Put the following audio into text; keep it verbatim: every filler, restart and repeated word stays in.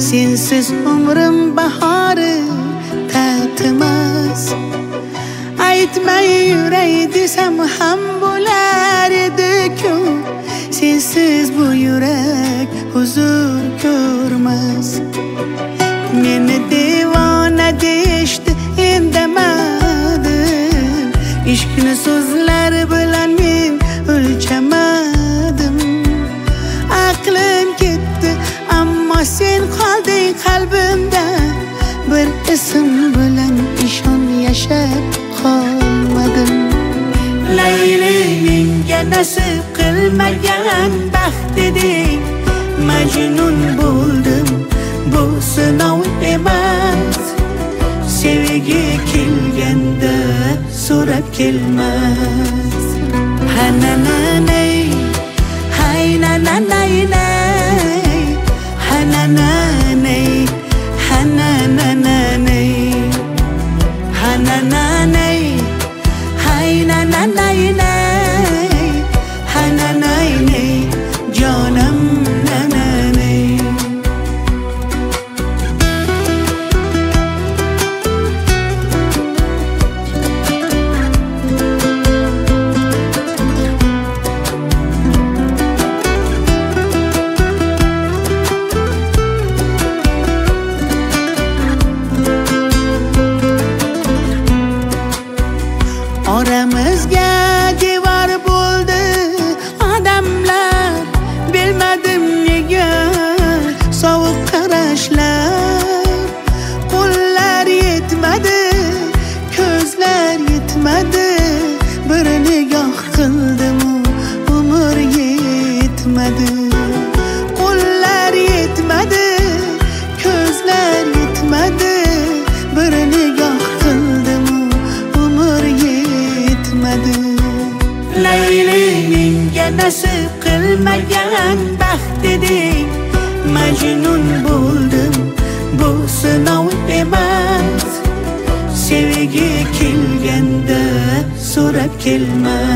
sensiz umrim bahori tatimas. Aytmay yuray desam ham bo'lar edi-ku, sensiz bu yurak huzur ko'rmas. Meni devona deyishdi, indamadim. Ishqni so'zlar bilan men o'lchamadim. Aqlim ketdi, ammo sen qolding qalbimda. Bir ism bilan ishon yashab qolmadim. Layliga nasib qilmagan baxt eding, majnun bo'ldim, bu sinov emas. Sevgi kelganda so'rab kelmas. Hanananay, haynananay, hanananay, hanananay, hanananay, haynananay, hanananay, canım nananay. Oramizga devor bo'ldi odamlar, bilmadim nega sovuq qarashlar. Qo'llar yetmadi, ko'zlar yetmadi, bir nigoh qildim, umr yetmadi. Qo'llar yetmadi, ko'zlar yetmadi, bir nigoh qildim, umr yetmadi. Layliga nasib qilmagan baxt eding, majnun bo'ldim, bu sinov emas. Sevgi kelganda so'rab kelmas.